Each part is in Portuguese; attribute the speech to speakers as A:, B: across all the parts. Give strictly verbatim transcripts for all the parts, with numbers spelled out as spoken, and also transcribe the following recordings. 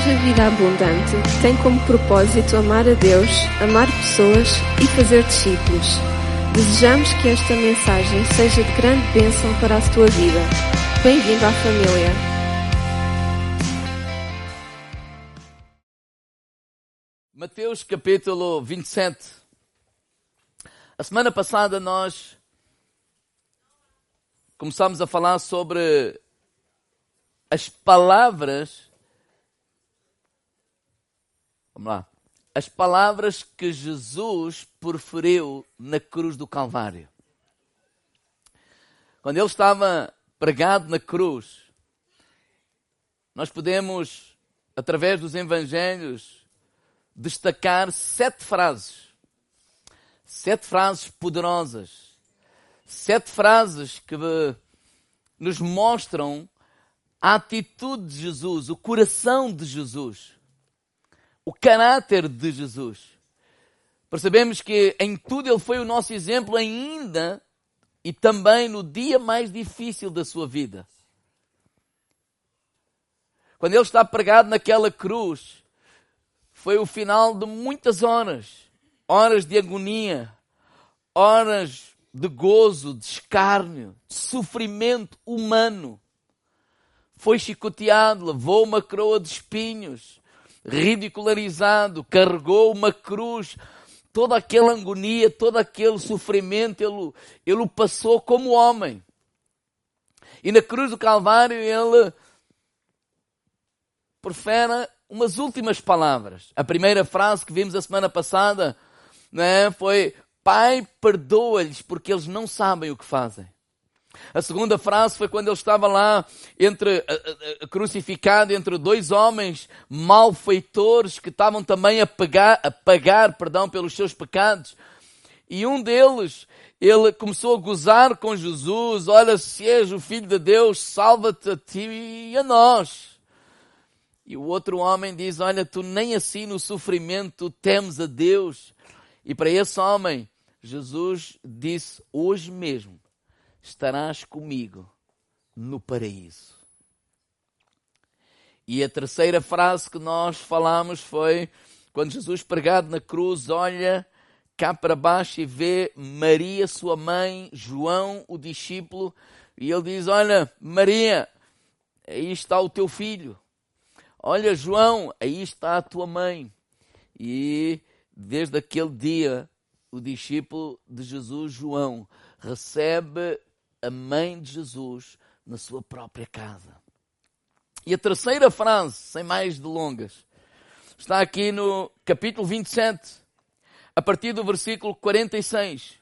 A: Igreja Vida Abundante tem como propósito amar a Deus, amar pessoas e fazer discípulos. Desejamos que esta mensagem seja de grande bênção para a tua vida. Bem-vindo à família.
B: Mateus capítulo vinte e sete. A semana passada nós começámos a falar sobre as palavras, vamos lá, as palavras que Jesus proferiu na cruz do Calvário. Quando ele estava pregado na cruz, nós podemos, através dos evangelhos, destacar sete frases. Sete frases poderosas. Sete frases que nos mostram a atitude de Jesus, o coração de Jesus, o caráter de Jesus. Percebemos que em tudo ele foi o nosso exemplo ainda e também no dia mais difícil da sua vida. Quando ele está pregado naquela cruz, foi o final de muitas horas, horas de agonia, horas de gozo, de escárnio, de sofrimento humano. Foi chicoteado, levou uma coroa de espinhos, ridicularizado, carregou uma cruz, toda aquela agonia, todo aquele sofrimento, ele, ele o passou como homem. E na cruz do Calvário ele profere umas últimas palavras. A primeira frase que vimos a semana passada, né, foi: Pai, perdoa-lhes porque eles não sabem o que fazem. A segunda frase foi quando ele estava lá entre, uh, uh, crucificado entre dois homens malfeitores que estavam também a pagar, a pagar perdão, pelos seus pecados. E um deles, ele começou a gozar com Jesus: olha, se és o Filho de Deus, salva-te a ti e a nós. E o outro homem diz: olha, tu nem assim no sofrimento temes a Deus. E para esse homem, Jesus disse: hoje mesmo estarás comigo no paraíso. E a terceira frase que nós falamos foi quando Jesus, pregado na cruz, olha cá para baixo e vê Maria, sua mãe, João, o discípulo, e ele diz: olha, Maria, aí está o teu filho. Olha, João, aí está a tua mãe. E desde aquele dia, o discípulo de Jesus, João, recebe a mãe de Jesus na sua própria casa. E a terceira frase, sem mais delongas, está aqui no capítulo vinte e sete, a partir do versículo quarenta e seis.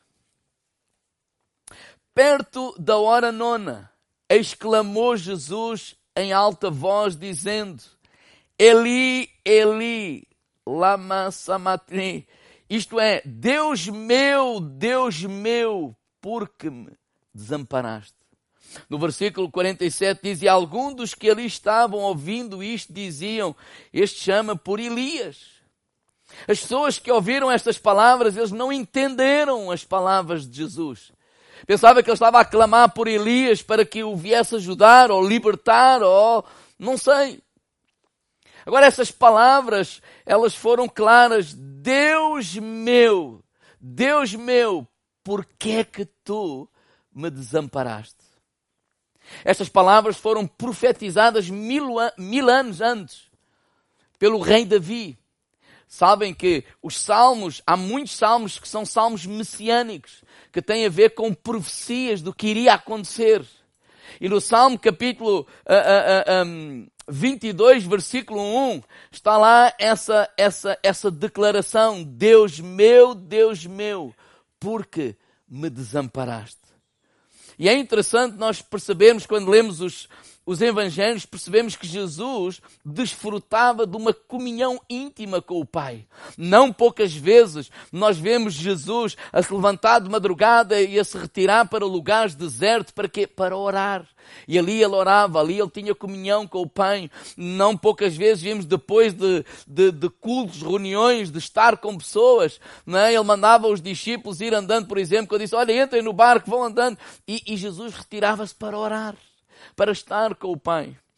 B: Perto da hora nona, exclamou Jesus em alta voz, dizendo: Eli, Eli, lama sabachthani. Isto é, Deus meu, Deus meu, por que me desamparaste? No versículo quarenta e sete diz: e alguns dos que ali estavam ouvindo isto diziam: este chama por Elias. As pessoas que ouviram estas palavras, eles não entenderam as palavras de Jesus. Pensava que ele estava a clamar por Elias para que o viesse ajudar ou libertar, ou não sei. Agora essas palavras, elas foram claras: Deus meu, Deus meu, por que é que tu me desamparaste? Estas palavras foram profetizadas mil, mil anos antes pelo rei Davi. Sabem que os salmos, há muitos salmos que são salmos messiânicos, que têm a ver com profecias do que iria acontecer. E no Salmo capítulo uh, uh, uh, um, vinte e dois, versículo um, está lá essa, essa, essa declaração: Deus meu, Deus meu, por que me desamparaste? E é interessante nós percebermos, quando lemos os, os evangelhos, percebemos que Jesus desfrutava de uma comunhão íntima com o Pai. Não poucas vezes nós vemos Jesus a se levantar de madrugada e a se retirar para lugares desertos. Para quê? Para orar. E ali ele orava, ali ele tinha comunhão com o Pai. Não poucas vezes vimos, depois de, de, de cultos, reuniões, de estar com pessoas, não é? Ele mandava os discípulos ir andando, por exemplo, quando disse: olha, entrem no barco, vão andando. E, e Jesus retirava-se para orar, para estar com o Pai.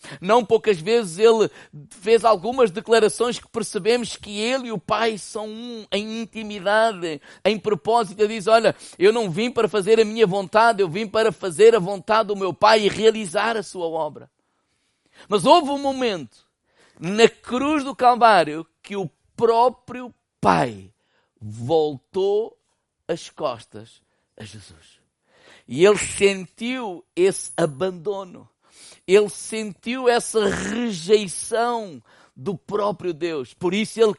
B: Não poucas vezes ele fez algumas declarações que percebemos que ele e o Pai são um em intimidade, em propósito. Ele diz, olha, eu não vim para fazer a minha vontade, eu vim para fazer a vontade do meu Pai e realizar a sua obra. Mas houve um momento na cruz do Calvário que o próprio Pai voltou as costas a Jesus. E ele sentiu esse abandono. Ele sentiu essa rejeição do próprio Deus. Por isso ele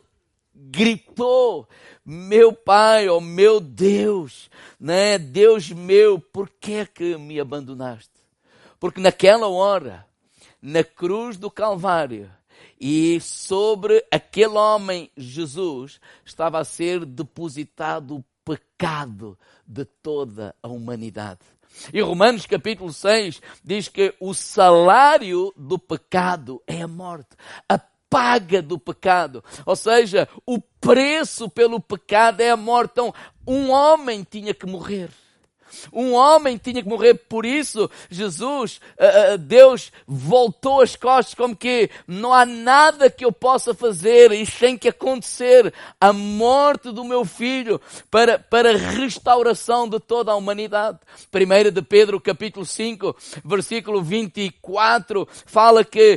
B: gritou, meu Pai, ó meu Deus, né? Deus meu, por que é que me abandonaste? Porque naquela hora, na cruz do Calvário, e sobre aquele homem, Jesus, estava a ser depositado o pecado de toda a humanidade. E Romanos capítulo seis diz que o salário do pecado é a morte. A paga do pecado, ou seja, o preço pelo pecado é a morte. Então, um homem tinha que morrer. Um homem tinha que morrer, por isso Jesus, uh, Deus voltou as costas como que não há nada que eu possa fazer e tem que acontecer a morte do meu filho para, para restauração de toda a humanidade. primeira de Pedro capítulo cinco, versículo vinte e quatro, fala que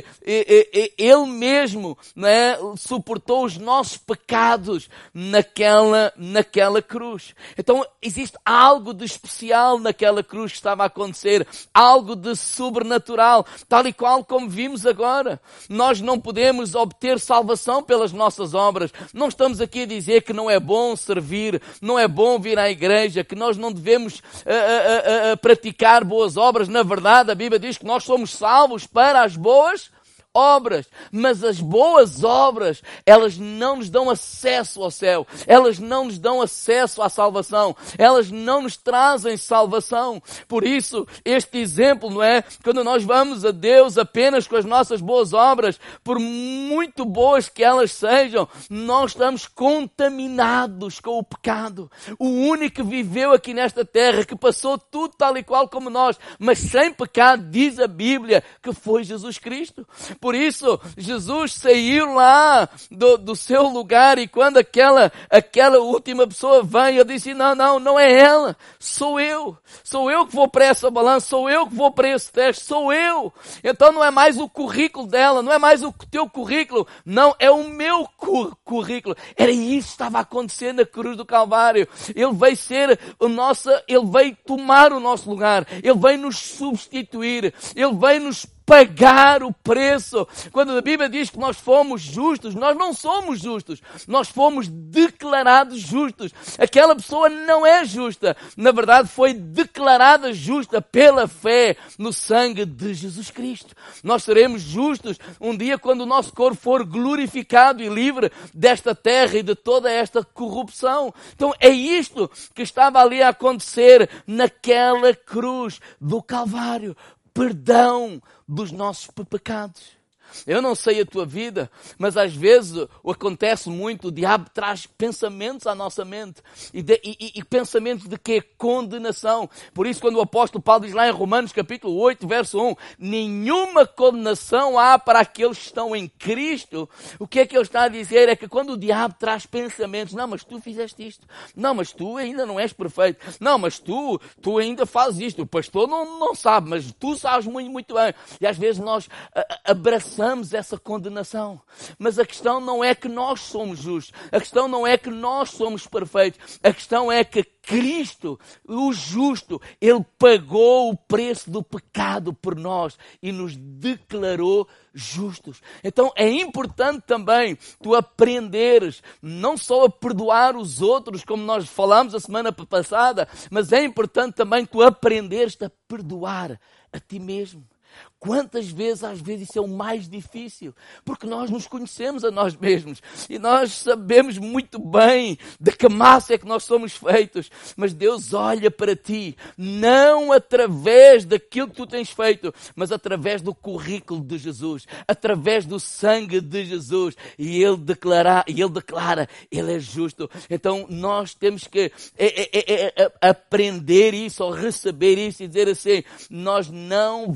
B: ele mesmo, né, suportou os nossos pecados naquela, naquela cruz. Então existe algo de especial naquela cruz que estava a acontecer, algo de sobrenatural, tal e qual como vimos agora. Nós não podemos obter salvação pelas nossas obras. Não estamos aqui a dizer que não é bom servir, não é bom vir à igreja, que nós não devemos uh, uh, uh, uh, praticar boas obras. Na verdade, a Bíblia diz que nós somos salvos para as boas obras, mas as boas obras, elas não nos dão acesso ao céu, elas não nos dão acesso à salvação, elas não nos trazem salvação. Por isso, este exemplo, não é? Quando nós vamos a Deus apenas com as nossas boas obras, por muito boas que elas sejam, nós estamos contaminados com o pecado. O único que viveu aqui nesta terra, que passou tudo tal e qual como nós, mas sem pecado, diz a Bíblia, que foi Jesus Cristo. Por isso, Jesus saiu lá do, do seu lugar e quando aquela, aquela última pessoa vem, eu disse, não, não, não é ela, sou eu. Sou eu que vou para essa balança, sou eu que vou para esse teste, sou eu. Então não é mais o currículo dela, não é mais o teu currículo, não, é o meu cur- currículo. Era isso que estava a acontecer na cruz do Calvário. Ele veio ser o nosso, ele veio tomar o nosso lugar, ele veio nos substituir, ele veio nos pagar o preço. Quando a Bíblia diz que nós fomos justos, nós não somos justos. Nós fomos declarados justos. Aquela pessoa não é justa. Na verdade, foi declarada justa pela fé no sangue de Jesus Cristo. Nós seremos justos um dia quando o nosso corpo for glorificado e livre desta terra e de toda esta corrupção. Então é isto que estava ali a acontecer naquela cruz do Calvário. Perdão dos nossos pecados. Eu não sei a tua vida, mas às vezes acontece muito, o diabo traz pensamentos à nossa mente, e, de, e, e pensamentos de que é condenação. Por isso quando o apóstolo Paulo diz lá em Romanos capítulo oito, verso um, nenhuma condenação há para aqueles que estão em Cristo, o que é que ele está a dizer? É que quando o diabo traz pensamentos, não, mas tu fizeste isto, não, mas tu ainda não és perfeito, não, mas tu, tu ainda fazes isto, o pastor não, não sabe, mas tu sabes muito, muito bem. E às vezes nós a, abraçamos essa condenação. Mas a questão não é que nós somos justos. A questão não é que nós somos perfeitos. A questão é que Cristo, o justo, Ele pagou o preço do pecado por nós e nos declarou justos. Então é importante também tu aprenderes não só a perdoar os outros, como nós falamos a semana passada, mas é importante também tu aprenderes a perdoar a ti mesmo. Quantas vezes, às vezes, isso é o mais difícil, porque nós nos conhecemos a nós mesmos e nós sabemos muito bem de que massa é que nós somos feitos, mas Deus olha para ti, não através daquilo que tu tens feito, mas através do currículo de Jesus, através do sangue de Jesus, e Ele declara, e Ele declara, Ele é justo. Então nós temos que é, é, é, é, aprender isso, ou receber isso e dizer assim, nós não vamos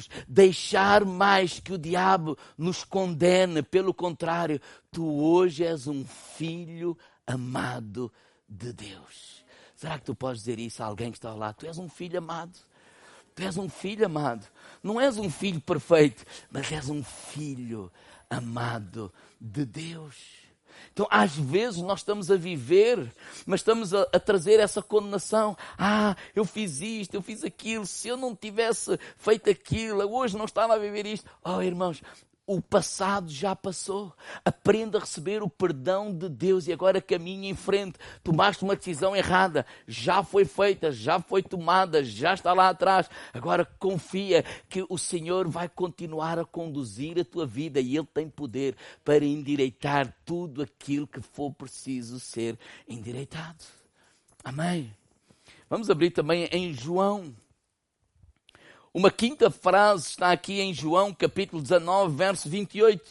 B: devemos deixar mais que o diabo nos condene. Pelo contrário, tu hoje és um filho amado de Deus. Será que tu podes dizer isso a alguém que está lá? Tu és um filho amado. Tu és um filho amado. Não és um filho perfeito, mas és um filho amado de Deus. Então, às vezes, nós estamos a viver, mas estamos a, a trazer essa condenação. Ah, eu fiz isto, eu fiz aquilo. Se eu não tivesse feito aquilo, hoje não estava a viver isto. Oh, irmãos, o passado já passou. Aprenda a receber o perdão de Deus e agora caminhe em frente. Tomaste uma decisão errada, já foi feita, já foi tomada, já está lá atrás. Agora confia que o Senhor vai continuar a conduzir a tua vida e Ele tem poder para endireitar tudo aquilo que for preciso ser endireitado. Amém? Vamos abrir também em João. Uma quinta frase está aqui em João, capítulo dezanove, verso vinte e oito.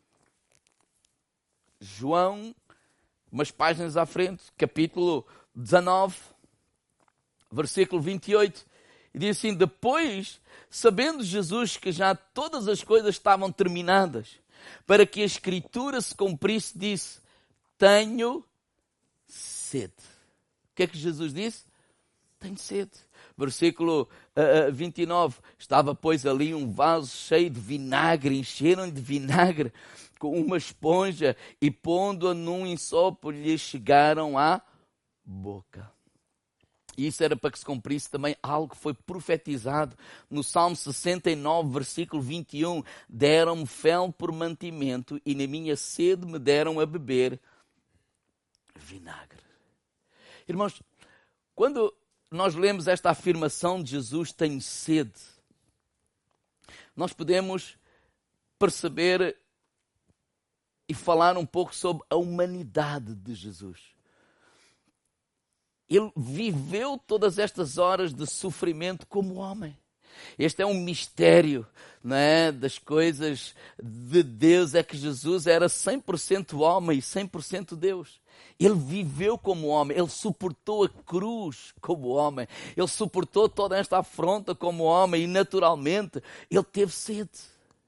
B: João, umas páginas à frente, capítulo dezanove, versículo vinte e oito. E diz assim: depois, sabendo Jesus que já todas as coisas estavam terminadas, para que a Escritura se cumprisse, disse: tenho sede. O que é que Jesus disse? Tenho sede. Versículo uh, vinte e nove. Estava, pois, ali um vaso cheio de vinagre. Encheram de vinagre com uma esponja e, pondo-a num ensopo, lhe chegaram à boca. Isso era para que se cumprisse também algo que foi profetizado no Salmo sessenta e nove, versículo vinte e um. Deram-me fel por mantimento e na minha sede me deram a beber vinagre. Irmãos, quando nós lemos esta afirmação de Jesus, tenho sede, nós podemos perceber e falar um pouco sobre a humanidade de Jesus. Ele viveu todas estas horas de sofrimento como homem. Este é um mistério, não é, das coisas de Deus, é que Jesus era cem por cento homem e cem por cento Deus. Ele viveu como homem, ele suportou a cruz como homem, ele suportou toda esta afronta como homem e naturalmente ele teve sede.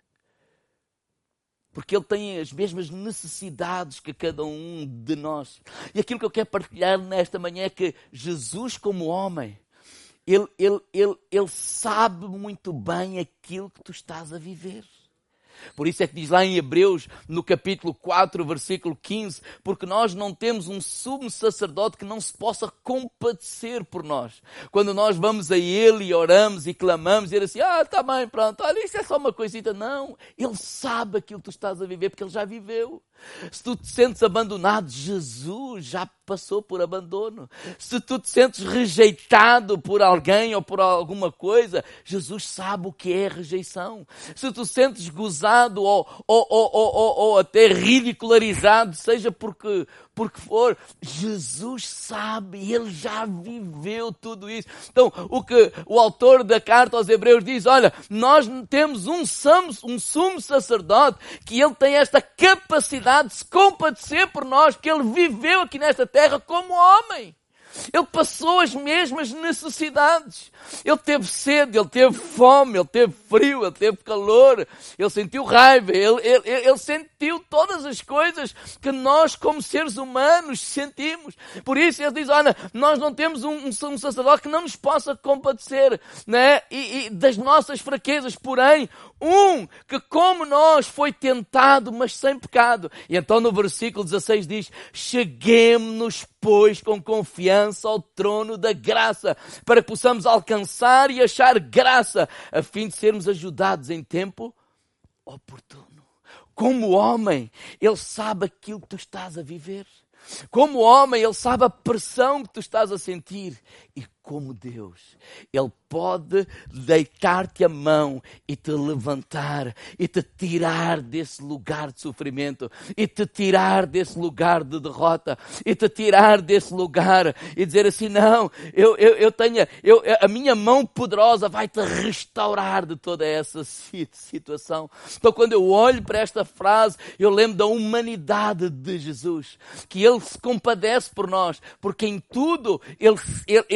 B: Porque ele tem as mesmas necessidades que cada um de nós. E aquilo que eu quero partilhar nesta manhã é que Jesus como homem, Ele, ele, ele, ele sabe muito bem aquilo que tu estás a viver. Por isso é que diz lá em Hebreus, no capítulo quatro, versículo quinze, porque nós não temos um sumo sacerdote que não se possa compadecer por nós. Quando nós vamos a Ele e oramos e clamamos, e Ele assim, ah, está bem, pronto, olha, isso é só uma coisita. Não, Ele sabe aquilo que tu estás a viver, porque Ele já viveu. Se tu te sentes abandonado, Jesus já passou por abandono. Se tu te sentes rejeitado por alguém ou por alguma coisa, Jesus sabe o que é rejeição. Se tu sentes gozado ou, ou, ou, ou, ou, ou até ridicularizado, seja porque, porque for, Jesus sabe, Ele já viveu tudo isso. Então, o que o autor da carta aos Hebreus diz, olha, nós temos um, um sumo sacerdote que Ele tem esta capacidade de se compadecer por nós, porque Ele viveu aqui nesta terra como homem. Ele passou as mesmas necessidades. Ele teve sede, ele teve fome, ele teve frio, ele teve calor, ele sentiu raiva, ele, ele, ele sentiu todas as coisas que nós como seres humanos sentimos. Por isso ele diz, olha, nós não temos um, um sacerdote que não nos possa compadecer, né? e, e das nossas fraquezas, porém, um que como nós foi tentado, mas sem pecado. E então no versículo dezasseis diz, cheguemo-nos, pois, com confiança ao trono da graça, para que possamos alcançar e achar graça, a fim de sermos ajudados em tempo oportuno. Como homem, Ele sabe aquilo que tu estás a viver. Como homem, Ele sabe a pressão que tu estás a sentir. E como Deus, Ele pode deitar-te a mão e te levantar e te tirar desse lugar de sofrimento e te tirar desse lugar de derrota e te tirar desse lugar e dizer assim, não, eu, eu, eu tenho, eu, a minha mão poderosa vai te restaurar de toda essa situação. Então quando eu olho para esta frase, eu lembro da humanidade de Jesus, que Ele se compadece por nós, porque em tudo Ele, ele, ele, ele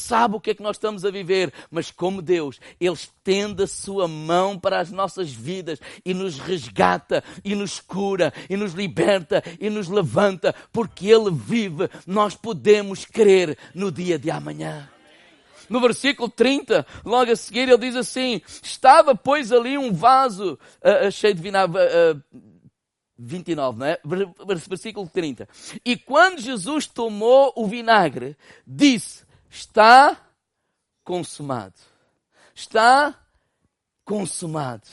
B: sabe o que é que nós estamos a viver, mas como Deus, Ele estende a sua mão para as nossas vidas e nos resgata, e nos cura, e nos liberta, e nos levanta, porque Ele vive, nós podemos crer no dia de amanhã. No versículo trinta, logo a seguir, ele diz assim, estava, pois, ali um vaso uh, uh, cheio de vinagre, uh, vinte e nove, não é? Versículo trinta. E quando Jesus tomou o vinagre, disse, está consumado. Está consumado.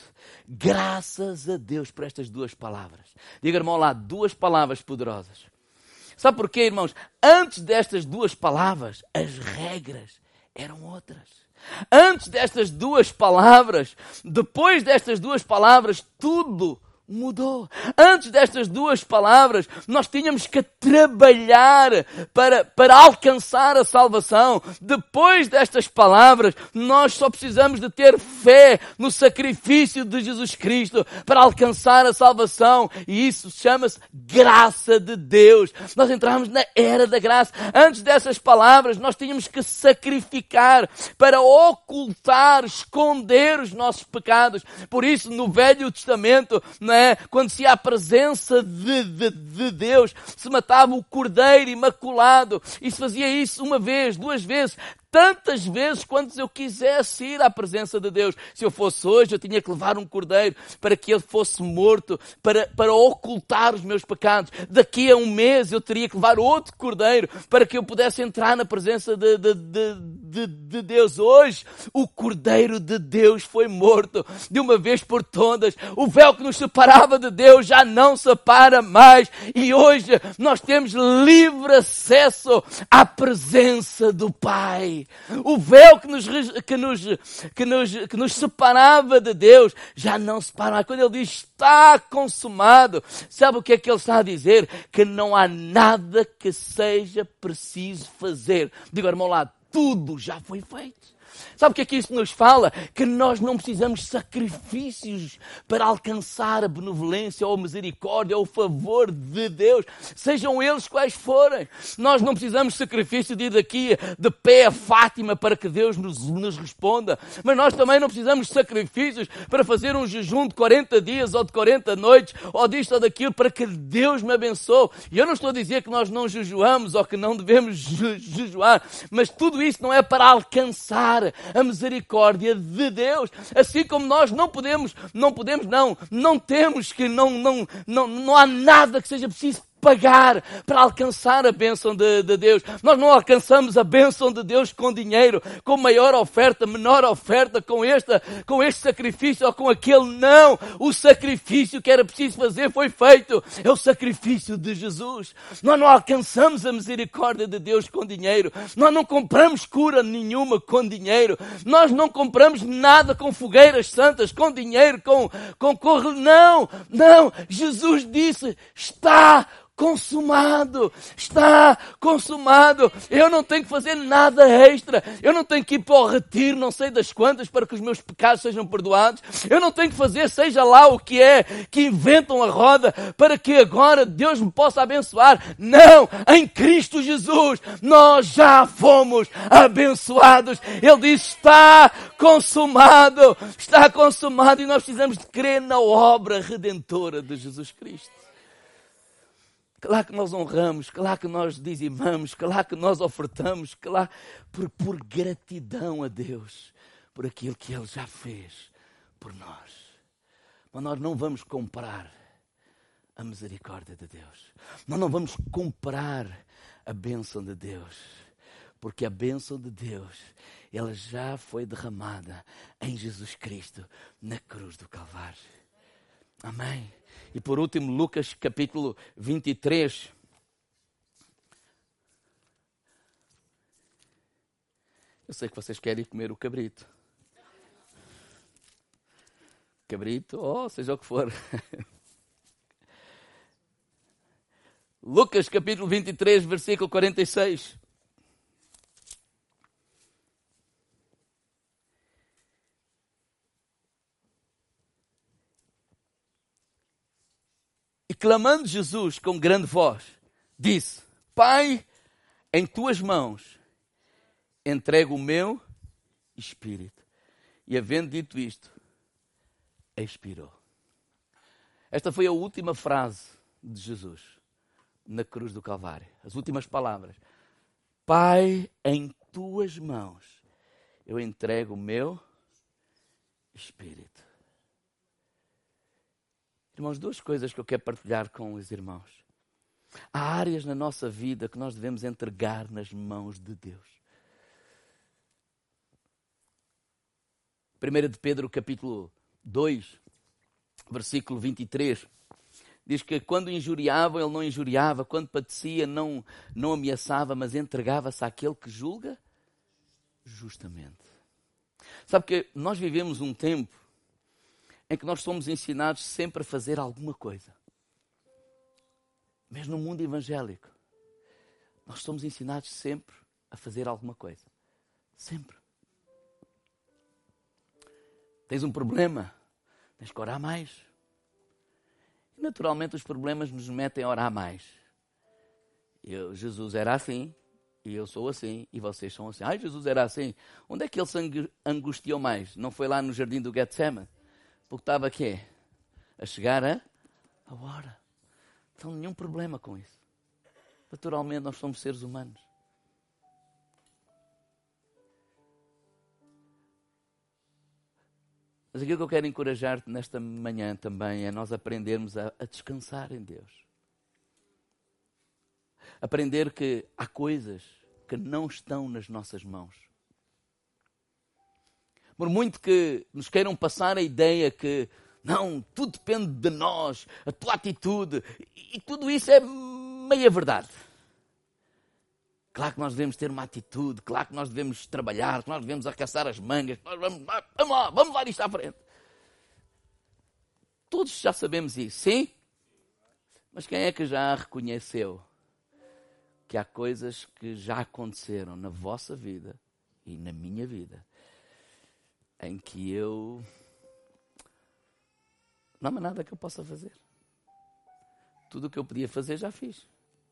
B: Graças a Deus por estas duas palavras. Diga, irmão, lá, duas palavras poderosas. Sabe porquê, irmãos? Antes destas duas palavras, as regras eram outras. Antes destas duas palavras, depois destas duas palavras, tudo mudou. Antes destas duas palavras, nós tínhamos que trabalhar para, para alcançar a salvação. Depois destas palavras, nós só precisamos de ter fé no sacrifício de Jesus Cristo para alcançar a salvação. E isso chama-se graça de Deus. Nós entramos na era da graça. Antes dessas palavras, nós tínhamos que sacrificar para ocultar, esconder os nossos pecados. Por isso, no Velho Testamento, não é? Quando se há a presença de, de, de Deus, se matava o cordeiro imaculado, e se fazia isso uma vez, duas vezes, tantas vezes quantas eu quisesse ir à presença de Deus. Se eu fosse hoje, eu tinha que levar um cordeiro para que ele fosse morto, para, para ocultar os meus pecados. Daqui a um mês eu teria que levar outro cordeiro para que eu pudesse entrar na presença de, de, de, de, de Deus. Hoje, o cordeiro de Deus foi morto de uma vez por todas. O véu que nos separava de Deus já não separa mais. E hoje nós temos livre acesso à presença do Pai. O véu que nos, que, nos, que, nos, que nos separava de Deus já não separa mais. Quando ele diz está consumado, sabe o que é que ele está a dizer? Que não há nada que seja preciso fazer. Digo, irmão, lá, tudo já foi feito. Sabe o que é que isso nos fala? Que nós não precisamos de sacrifícios para alcançar a benevolência ou a misericórdia ou o favor de Deus, sejam eles quais forem. Nós não precisamos de sacrifício de ir daqui de pé a Fátima para que Deus nos, nos responda, mas nós também não precisamos de sacrifícios para fazer um jejum de quarenta dias ou de quarenta noites ou disto ou daquilo para que Deus me abençoe. E eu não estou a dizer que nós não jejuamos ou que não devemos je, jejuar, mas tudo isso não é para alcançar a misericórdia de Deus. Assim como nós não podemos, não podemos, não, não temos que, não, não, não, não há nada que seja preciso pagar para alcançar a bênção de, de Deus. Nós não alcançamos a bênção de Deus com dinheiro, com maior oferta, menor oferta, com, esta, com este sacrifício ou com aquele. Não! O sacrifício que era preciso fazer foi feito. É o sacrifício de Jesus. Nós não alcançamos a misericórdia de Deus com dinheiro. Nós não compramos cura nenhuma com dinheiro. Nós não compramos nada com fogueiras santas, com dinheiro, com, com corre. Não! Não! Jesus disse, está consumado, está consumado. Eu não tenho que fazer nada extra. Eu não tenho que ir para o retiro, não sei das quantas, para que os meus pecados sejam perdoados. Eu não tenho que fazer, seja lá o que é, que inventam a roda, para que agora Deus me possa abençoar. Não! Em Cristo Jesus, nós já fomos abençoados. Ele diz, está consumado, está consumado, e nós precisamos de crer na obra redentora de Jesus Cristo. Claro que nós honramos, claro que nós dizimamos, claro que nós ofertamos, claro, por, por gratidão a Deus, por aquilo que Ele já fez por nós. Mas nós não vamos comprar a misericórdia de Deus. Nós não vamos comprar a bênção de Deus, porque a bênção de Deus, ela já foi derramada em Jesus Cristo, na cruz do Calvário. Amém? E por último, Lucas capítulo vinte e três. Eu sei que vocês querem comer o cabrito. Cabrito, ou oh, seja o que for. Lucas capítulo vinte e três, versículo quarenta e seis. E clamando Jesus com grande voz, disse, Pai, em tuas mãos entrego o meu espírito. E havendo dito isto, expirou. Esta foi a última frase de Jesus na cruz do Calvário. As últimas palavras. Pai, em tuas mãos eu entrego o meu espírito. Irmãos, duas coisas que eu quero partilhar com os irmãos. Há áreas na nossa vida que nós devemos entregar nas mãos de Deus. primeira de Pedro, capítulo dois, versículo vinte e três, diz que quando injuriava, ele não injuriava, quando padecia, não, não ameaçava, mas entregava-se àquele que julga justamente. Sabe que nós vivemos um tempo em que nós somos ensinados sempre a fazer alguma coisa. Mesmo no mundo evangélico, nós somos ensinados sempre a fazer alguma coisa. Sempre. Tens um problema, tens que orar mais. E naturalmente os problemas nos metem a orar mais. Eu, Jesus era assim, e eu sou assim, e vocês são assim. Ai, Jesus era assim. Onde é que ele se angustiou mais? Não foi lá no jardim do Getsemane? Porque estava aqui, a chegar a, a hora. Então nenhum problema com isso. Naturalmente nós somos seres humanos. Mas aquilo que eu quero encorajar-te nesta manhã também é nós aprendermos a, a descansar em Deus. Aprender que há coisas que não estão nas nossas mãos. Por muito que nos queiram passar a ideia que não, tudo depende de nós, a tua atitude, e, e tudo isso é meia verdade. Claro que nós devemos ter uma atitude, claro que nós devemos trabalhar, que nós devemos arregaçar as mangas, nós vamos, vamos lá, vamos lá isto à frente. Todos já sabemos isso, sim? Mas quem é que já reconheceu que há coisas que já aconteceram na vossa vida e na minha vida, em que eu... não há nada que eu possa fazer. Tudo o que eu podia fazer já fiz.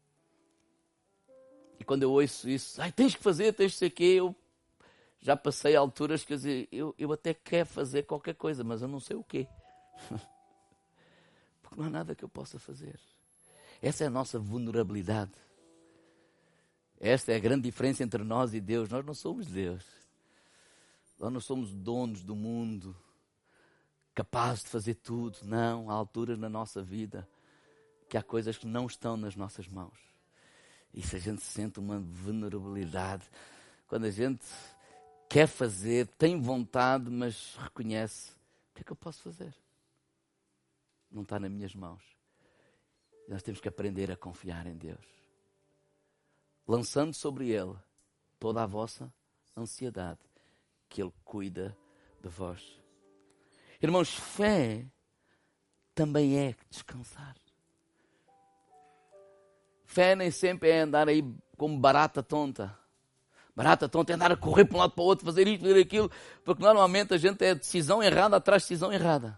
B: E quando eu ouço isso, ai, tens que fazer, tens que ser quê, eu já passei a alturas que eu, dizer, eu, eu até quero fazer qualquer coisa, mas eu não sei o quê. Porque não há nada que eu possa fazer. Essa é a nossa vulnerabilidade. Esta é a grande diferença entre nós e Deus. Nós não somos Deus. Nós não somos donos do mundo, capazes de fazer tudo. Não, há alturas na nossa vida que há coisas que não estão nas nossas mãos. E se a gente sente uma vulnerabilidade, quando a gente quer fazer, tem vontade, mas reconhece, o que é que eu posso fazer? Não está nas minhas mãos. E nós temos que aprender a confiar em Deus. Lançando sobre Ele toda a vossa ansiedade, que Ele cuida de vós. Irmãos, fé também é descansar. Fé nem sempre é andar aí como barata tonta. Barata tonta é andar a correr para um lado para o outro, fazer isto, fazer aquilo, porque normalmente a gente é decisão errada atrás de decisão errada.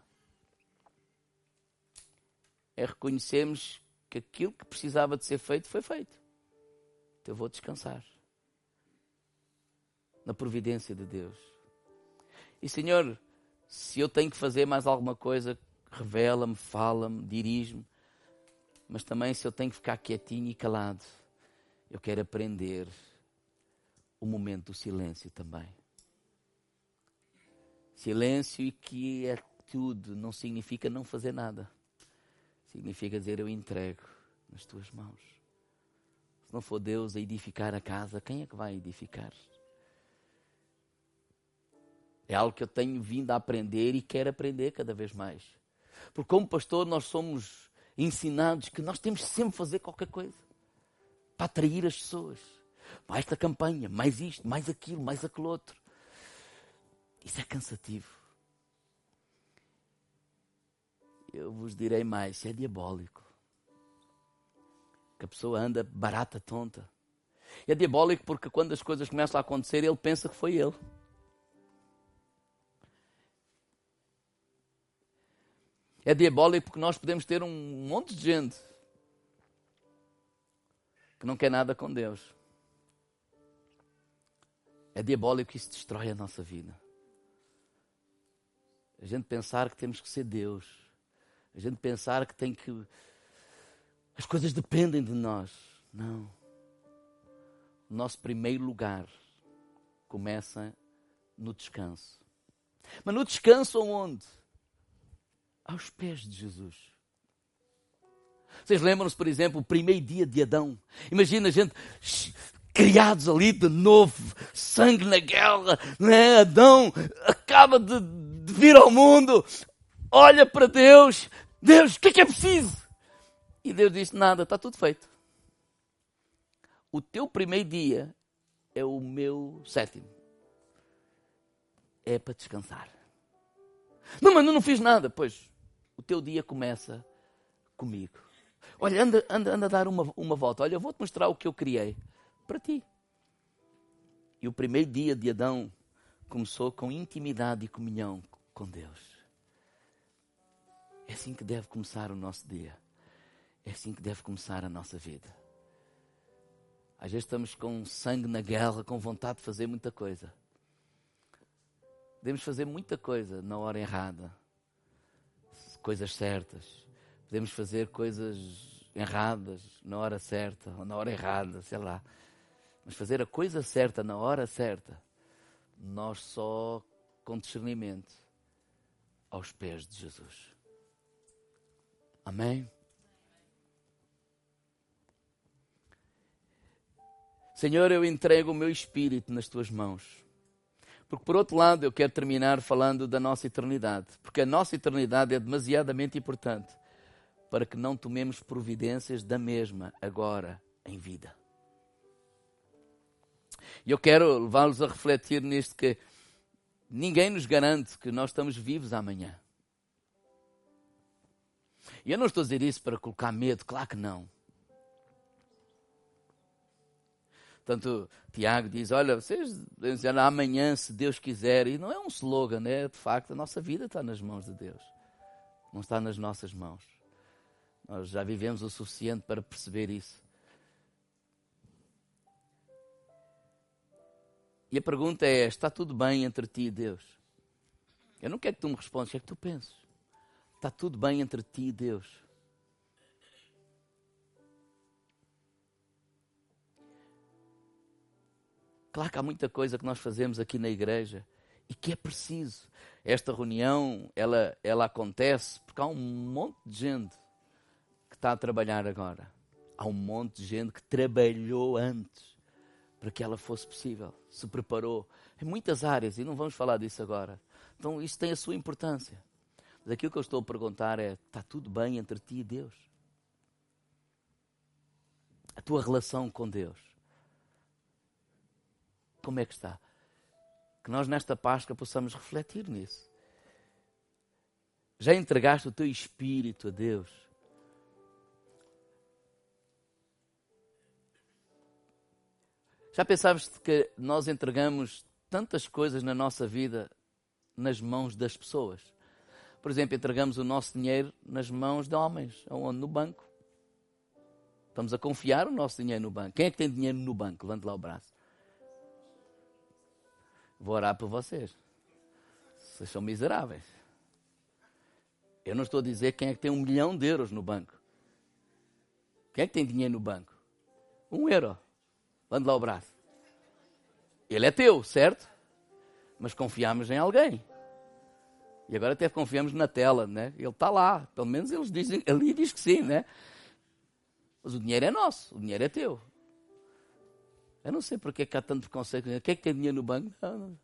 B: É reconhecermos que aquilo que precisava de ser feito, foi feito. Então eu vou descansar na providência de Deus. E Senhor, se eu tenho que fazer mais alguma coisa, revela-me, fala-me, dirige-me. Mas também se eu tenho que ficar quietinho e calado, eu quero aprender o momento do silêncio também. Silêncio e quietude não significa não fazer nada. Significa dizer eu entrego nas tuas mãos. Se não for Deus a edificar a casa, quem é que vai edificar? É algo que eu tenho vindo a aprender e quero aprender cada vez mais. Porque como pastor nós somos ensinados que nós temos sempre que fazer qualquer coisa para atrair as pessoas. Mais esta campanha, mais isto, mais aquilo, mais aquele outro. Isso é cansativo. Eu vos direi mais, isso é diabólico. Que a pessoa anda barata, tonta. É diabólico porque quando as coisas começam a acontecer, ele pensa que foi ele. É diabólico porque nós podemos ter um monte de gente que não quer nada com Deus. É diabólico que isso destrói a nossa vida. A gente pensar que temos que ser Deus. A gente pensar que tem que... As coisas dependem de nós. Não. O nosso primeiro lugar começa no descanso. Mas no descanso aonde? Aos pés de Jesus. Vocês lembram-se, por exemplo, o primeiro dia de Adão? Imagina a gente... criados ali de novo, sangue na guerra, né? Adão acaba de, de vir ao mundo, olha para Deus, Deus, o que é que é preciso? E Deus disse, nada, está tudo feito. O teu primeiro dia é o meu sétimo. É para descansar. Não, mas eu não fiz nada. Pois, o teu dia começa comigo. Olha, anda, anda, anda a dar uma, uma volta. Olha, eu vou-te mostrar o que eu criei. Para ti. E o primeiro dia de Adão começou com intimidade e comunhão com Deus. É assim que deve começar o nosso dia. É assim que deve começar a nossa vida. Às vezes estamos com sangue na guerra, com vontade de fazer muita coisa. Podemos fazer muita coisa na hora errada. Coisas certas. Podemos fazer coisas erradas na hora certa ou na hora errada, sei lá. Mas fazer a coisa certa na hora certa, nós só com discernimento aos pés de Jesus. Amém? Senhor, eu entrego o meu espírito nas tuas mãos. Porque por outro lado eu quero terminar falando da nossa eternidade. Porque a nossa eternidade é demasiadamente importante para que não tomemos providências da mesma agora em vida. E eu quero levá-los a refletir nisto, que ninguém nos garante que nós estamos vivos amanhã. E eu não estou a dizer isso para colocar medo, claro que não. Portanto, Tiago diz, olha, vocês dizem amanhã, se Deus quiser, e não é um slogan, é de facto, a nossa vida está nas mãos de Deus. Não está nas nossas mãos. Nós já vivemos o suficiente para perceber isso. E a pergunta é, está tudo bem entre ti e Deus? Eu não quero que tu me respondas, o que é que tu pensas? Está tudo bem entre ti e Deus? Claro que há muita coisa que nós fazemos aqui na igreja e que é preciso. Esta reunião, ela, ela acontece porque há um monte de gente que está a trabalhar agora. Há um monte de gente que trabalhou antes para que ela fosse possível. Se preparou em muitas áreas e não vamos falar disso agora. Então isso tem a sua importância. Mas aquilo que eu estou a perguntar é, está tudo bem entre ti e Deus? A tua relação com Deus, como é que está? Que nós nesta Páscoa possamos refletir nisso. Já entregaste o teu espírito a Deus? Já pensaste que nós entregamos tantas coisas na nossa vida nas mãos das pessoas? Por exemplo, entregamos o nosso dinheiro nas mãos de homens, aonde? No banco. Estamos a confiar o nosso dinheiro no banco. Quem é que tem dinheiro no banco? Levante lá o braço. Vou orar por vocês. Vocês são miseráveis. Eu não estou a dizer quem é que tem um milhão de euros no banco. Quem é que tem dinheiro no banco? Um euro. Levante lá o braço. Ele é teu, certo? Mas confiamos em alguém. E agora até confiamos na tela, né? Ele está lá. Pelo menos eles dizem, ali diz que sim, né? Mas o dinheiro é nosso. O dinheiro é teu. Eu não sei porque é que há tanto preconceito. Quem é que tem dinheiro no banco? Não, não.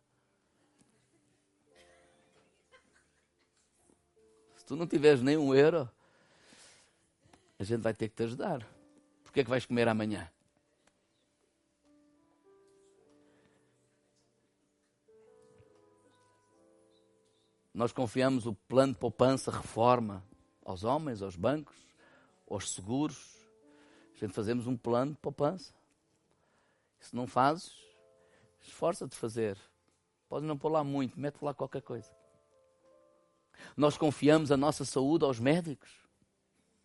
B: Se tu não tiveres nem um euro, a gente vai ter que te ajudar. Por que é que vais comer amanhã? Nós confiamos o plano de poupança, reforma, aos homens, aos bancos, aos seguros. A gente fazemos um plano de poupança. Se não fazes, esforça-te a fazer. Podes não pôr lá muito, mete lá qualquer coisa. Nós confiamos a nossa saúde aos médicos.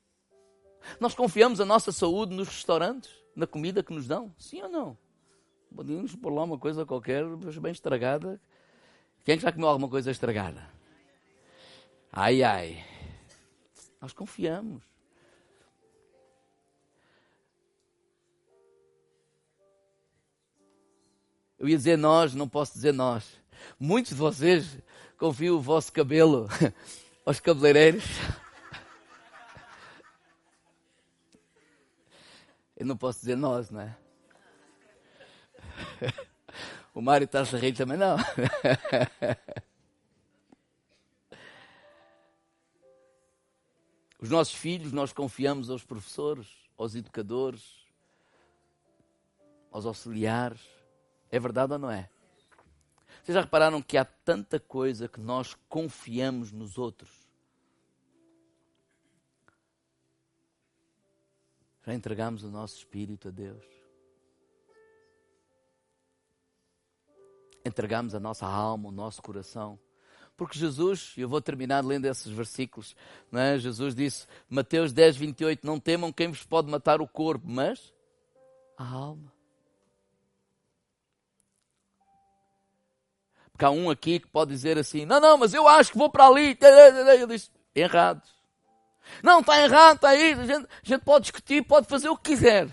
B: Nós confiamos a nossa saúde nos restaurantes, na comida que nos dão. Sim ou não? Podíamos pôr lá uma coisa qualquer, bem estragada. Quem é que já comeu alguma coisa estragada? Ai, ai. Nós confiamos. Eu ia dizer nós, não posso dizer nós. Muitos de vocês confiam o vosso cabelo aos cabeleireiros. Eu não posso dizer nós, não é? O Mário está a rir também, não. Os nossos filhos, nós confiamos aos professores, aos educadores, aos auxiliares. É verdade ou não é? Vocês já repararam que há tanta coisa que nós confiamos nos outros? Já entregamos o nosso espírito a Deus? Entregamos a nossa alma, o nosso coração? Porque Jesus, eu vou terminar lendo esses versículos, não é? Jesus disse, Mateus dez, vinte e oito, não temam quem vos pode matar o corpo, mas a alma. Porque há um aqui que pode dizer assim, não, não, mas eu acho que vou para ali. Ele diz, errado. Não, está errado, está aí. A gente, a gente pode discutir, pode fazer o que quiser.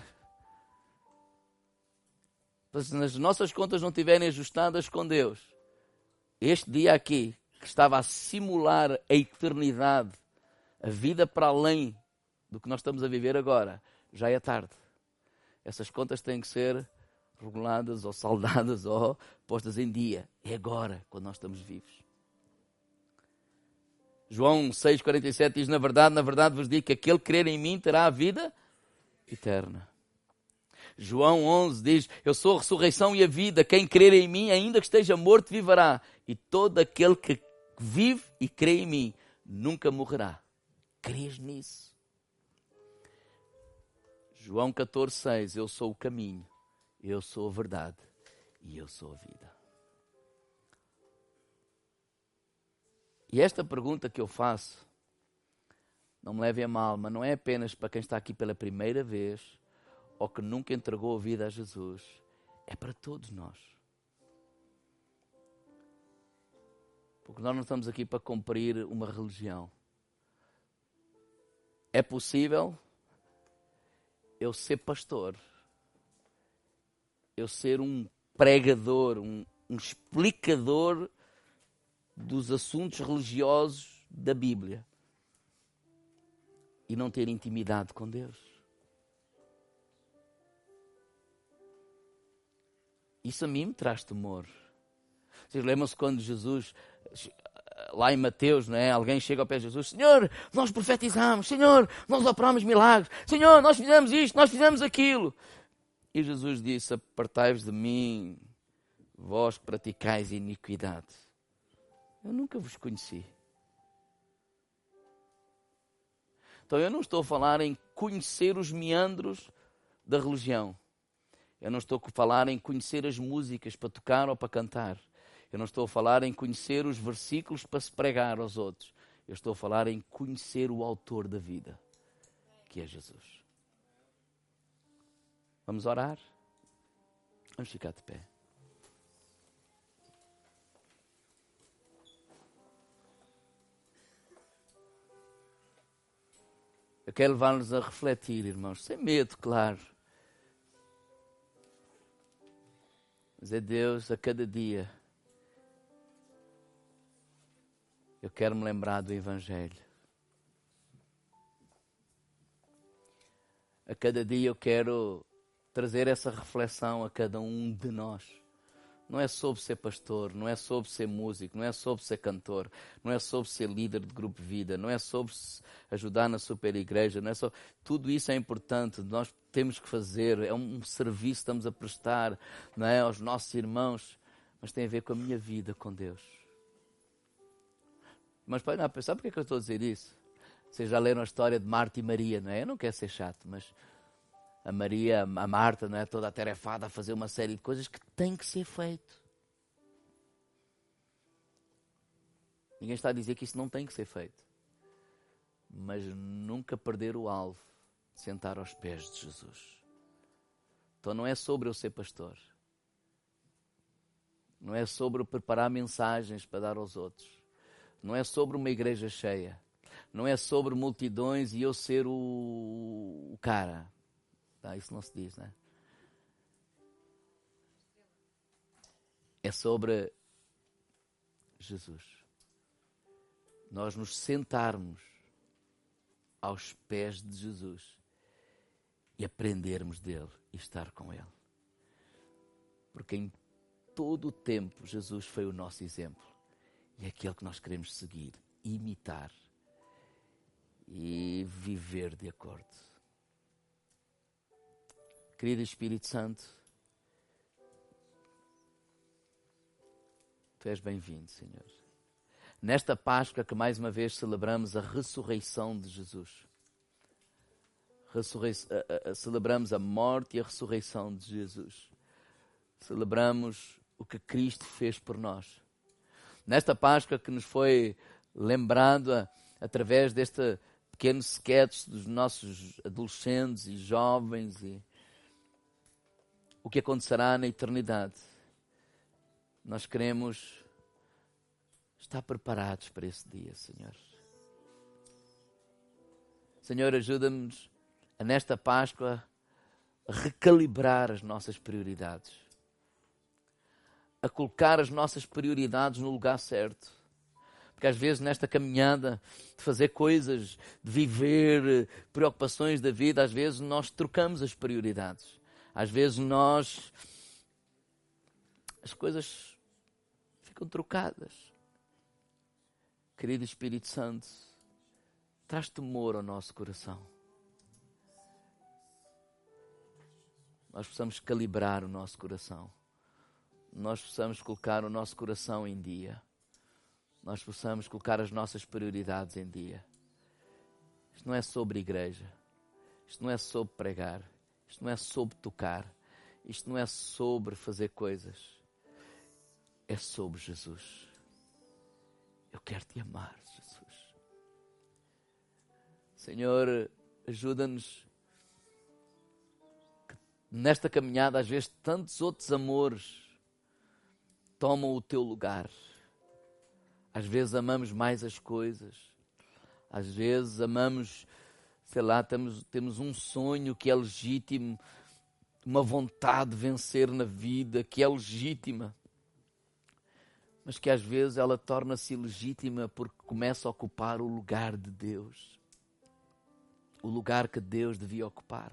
B: Mas se as nossas contas não estiverem ajustadas com Deus, este dia aqui, que estava a simular a eternidade, a vida para além do que nós estamos a viver agora, já é tarde. Essas contas têm que ser reguladas ou saldadas ou postas em dia. É agora, quando nós estamos vivos. João seis, quarenta e sete diz, na verdade, na verdade vos digo que aquele que crer em mim terá a vida eterna. João onze diz, eu sou a ressurreição e a vida, quem crer em mim, ainda que esteja morto, viverá. E todo aquele que vive e crê em mim, nunca morrerá. Crês nisso? João catorze, seis, eu sou o caminho, eu sou a verdade e eu sou a vida. E esta pergunta que eu faço, não me leve a mal, mas não é apenas para quem está aqui pela primeira vez ou que nunca entregou a vida a Jesus. É para todos nós. Porque nós não estamos aqui para cumprir uma religião. É possível eu ser pastor, eu ser um pregador, um, um explicador dos assuntos religiosos da Bíblia e não ter intimidade com Deus. Isso a mim me traz temor. Vocês lembram-se quando Jesus, lá em Mateus, não é? Alguém chega ao pé de Jesus, Senhor, nós profetizamos, Senhor, nós operamos milagres, Senhor, nós fizemos isto, nós fizemos aquilo. E Jesus disse, apartai-vos de mim, vós que praticais iniquidade. Eu nunca vos conheci. Então eu não estou a falar em conhecer os meandros da religião. Eu não estou a falar em conhecer as músicas para tocar ou para cantar. Eu não estou a falar em conhecer os versículos para se pregar aos outros. Eu estou a falar em conhecer o autor da vida, que é Jesus. Vamos orar? Vamos ficar de pé. Eu quero levar-nos a refletir, irmãos, sem medo, claro. Mas é Deus, a cada dia, eu quero me lembrar do Evangelho. A cada dia eu quero trazer essa reflexão a cada um de nós. Não é sobre ser pastor, não é sobre ser músico, não é sobre ser cantor, não é sobre ser líder de grupo de vida, não é sobre ajudar na super igreja, não é sobre... Tudo isso é importante, nós temos que fazer, é um serviço que estamos a prestar, não é, aos nossos irmãos, mas tem a ver com a minha vida com Deus. Mas podem não pensar, porque é que eu estou a dizer isso? Vocês já leram a história de Marta e Maria, não é? Eu não quero ser chato, mas a Maria, a Marta, não é, toda atarefada a fazer uma série de coisas que tem que ser feito. Ninguém está a dizer que isso não tem que ser feito. Mas nunca perder o alvo de sentar aos pés de Jesus. Então não é sobre eu ser pastor. Não é sobre preparar mensagens para dar aos outros. Não é sobre uma igreja cheia. Não é sobre multidões e eu ser o, o cara. Tá, isso não se diz, não é? É sobre Jesus. Nós nos sentarmos aos pés de Jesus e aprendermos dele e estar com ele. Porque em todo o tempo Jesus foi o nosso exemplo e é aquele que nós queremos seguir, imitar e viver de acordo. Querido Espírito Santo, tu és bem-vindo, Senhor. Nesta Páscoa que mais uma vez celebramos a ressurreição de Jesus. Ressurrei... Celebramos a morte e a ressurreição de Jesus. Celebramos o que Cristo fez por nós. Nesta Páscoa que nos foi lembrado a, através deste pequeno sketch dos nossos adolescentes e jovens e o que acontecerá na eternidade. Nós queremos estar preparados para esse dia, Senhor. Senhor, ajuda-nos a nesta Páscoa a recalibrar as nossas prioridades. A colocar as nossas prioridades no lugar certo. Porque às vezes nesta caminhada de fazer coisas, de viver preocupações da vida, às vezes nós trocamos as prioridades. Às vezes nós... as coisas ficam trocadas. Querido Espírito Santo, traz temor ao nosso coração. Nós possamos calibrar o nosso coração. Nós possamos colocar o nosso coração em dia. Nós possamos colocar as nossas prioridades em dia. Isto não é sobre igreja. Isto não é sobre pregar. Isto não é sobre tocar. Isto não é sobre fazer coisas. É sobre Jesus. Eu quero te amar, Jesus. Senhor, ajuda-nos que nesta caminhada, às vezes, tantos outros amores tomam o teu lugar. Às vezes amamos mais as coisas. Às vezes amamos, sei lá, temos, temos um sonho que é legítimo, uma vontade de vencer na vida que é legítima. Mas que às vezes ela torna-se ilegítima porque começa a ocupar o lugar de Deus. O lugar que Deus devia ocupar.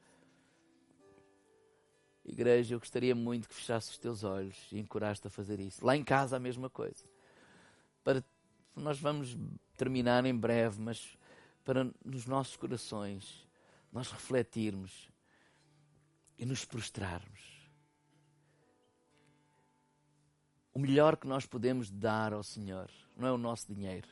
B: Igreja, eu gostaria muito que fechasses os teus olhos e encorajaste a fazer isso. Lá em casa a mesma coisa. Para, nós vamos terminar em breve, mas para nos nossos corações nós refletirmos e nos prostrarmos. O melhor que nós podemos dar ao Senhor não é o nosso dinheiro.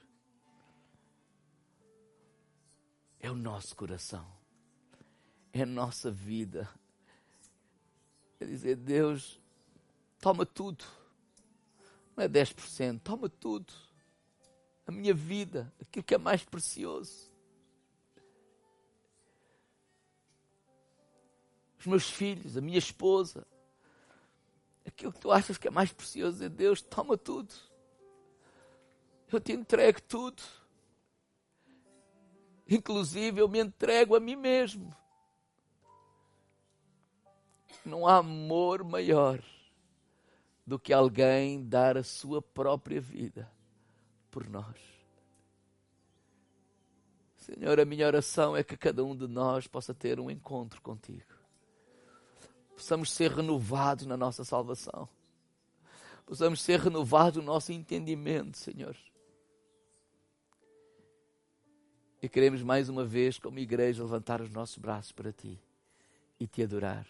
B: É o nosso coração. É a nossa vida. É dizer, Deus, toma tudo. Não é dez por cento, toma tudo. A minha vida, aquilo que é mais precioso. Os meus filhos, a minha esposa. Aquilo que tu achas que é mais precioso é Deus, toma tudo. Eu te entrego tudo. Inclusive eu me entrego a mim mesmo. Não há amor maior do que alguém dar a sua própria vida por nós. Senhor, a minha oração é que cada um de nós possa ter um encontro contigo. Possamos ser renovados na nossa salvação. Possamos ser renovados no nosso entendimento, Senhor. E queremos mais uma vez, como igreja, levantar os nossos braços para Ti e Te adorar.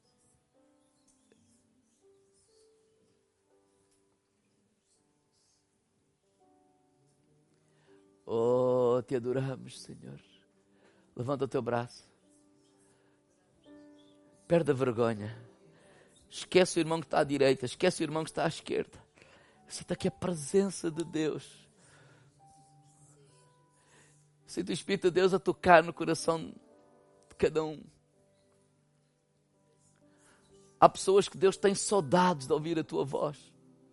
B: Oh, Te adoramos, Senhor. Levanta o teu braço. Perde a vergonha. Esquece o irmão que está à direita. Esquece o irmão que está à esquerda. Sinta aqui a presença de Deus. Sinta o Espírito de Deus a tocar no coração de cada um. Há pessoas que Deus tem saudades de ouvir a tua voz.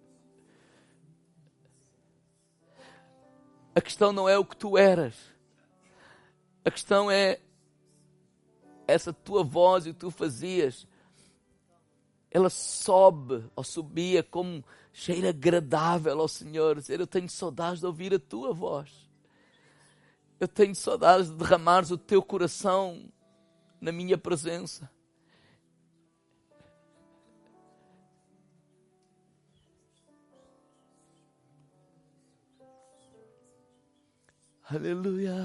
B: A questão não é o que tu eras. A questão é essa tua voz e o que tu fazias. Ela sobe ou subia como cheiro agradável ao Senhor. Dizer, eu tenho saudades de ouvir a tua voz. Eu tenho saudades de derramares o teu coração na minha presença. Aleluia.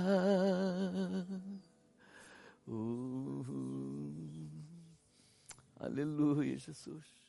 B: Uh, aleluia, Jesus.